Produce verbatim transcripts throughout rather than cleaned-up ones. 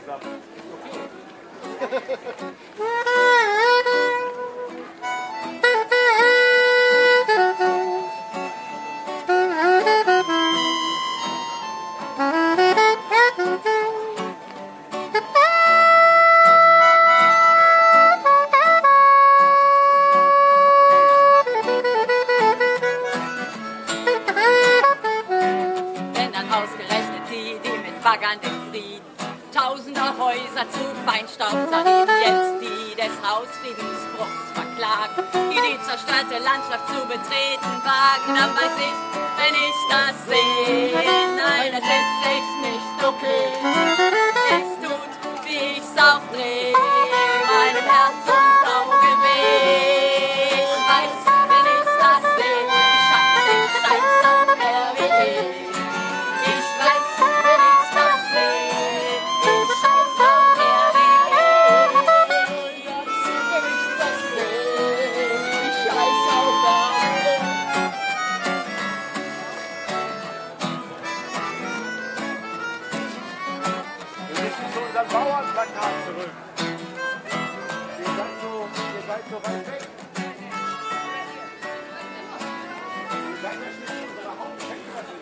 zusammen. Baggern den Frieden. Tausender Häuser zu Feinstaub zerrieben, jetzt die des Hausfriedensbruchs verklagen, die die zerstörte Landschaft zu betreten wagen. Dann weiß ich, wenn ich das sehe, nein, es ist echt nicht okay. Es tut, wie ich's auch dreh, meinem Herz und Auge weh. Ich weiß, wenn ich das sehe, wie scheiße, ich scheiße auf R W E. Ich weiß, wenn ich das sehe, ich scheiß auf R W E. Ich weiß, wenn ich das sehe, ich scheiß auf R W E. Wir müssen zu unserem Bauernplakat zurück. Ihr seid so, ihr seid so weit weg. Ihr seid ja nicht in unserer Hauptschenkerin.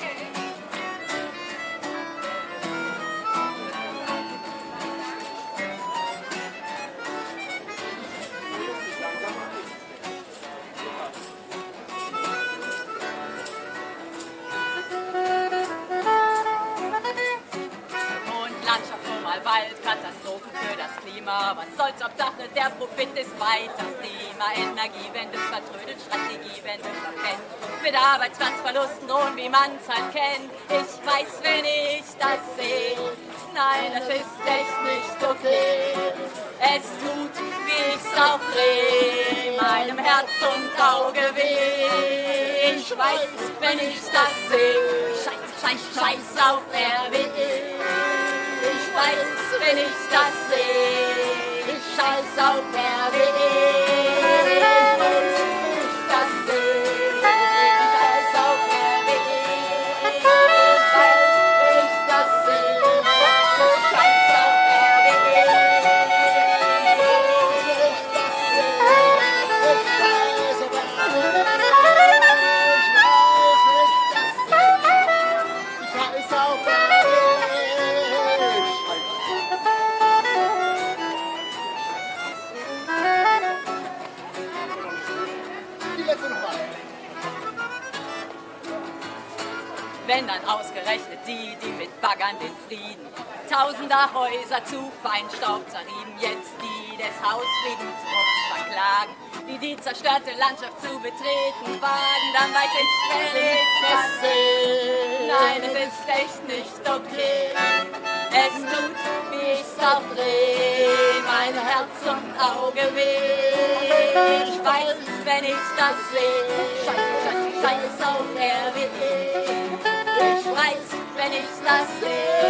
Wald, Katastrophen für das Klima. Was soll's, Hauptsache der Profit ist weiter Thema. Energiewende vertrödelt, Strategiewende verpennt. Mit Arbeitsplatzverlusten drohen, wie man's halt kennt. Ich weiß, wenn ich das sehe, nein, das ist echt nicht okay. Es tut, wie ich's auch dreh, meinem Herz und Auge weh. Ich weiß, wenn ich das sehe, scheiß, scheiß, scheiß auf R W E. Ich weiß, wenn ich das sehe, ich scheiß auf R W E. Ich weiß, wenn ich das sehe, ich scheiß auf R W E. Ich weiß, wenn ich das sehe, ich scheiß auf R W E. Ich weiß, wenn ich das sehe, ich scheiß auf R W E. Ich scheiß auf R W E. Wenn dann ausgerechnet die, die mit Baggern den Frieden, tausender Häuser zu Feinstaub zerrieben, jetzt die des Hausfriedensbruchs verklagen, die die zerstörte Landschaft zu betreten wagen, dann weiß ich, wenn ich das sehe, nein, es ist echt nicht okay. Es tut, wie ich's auch dreh, mein Herz und Auge weh. Ich weiß, wenn ich das sehe, scheiß, scheiß, scheiß auf R W E. Ich weiß, wenn ich das sehe,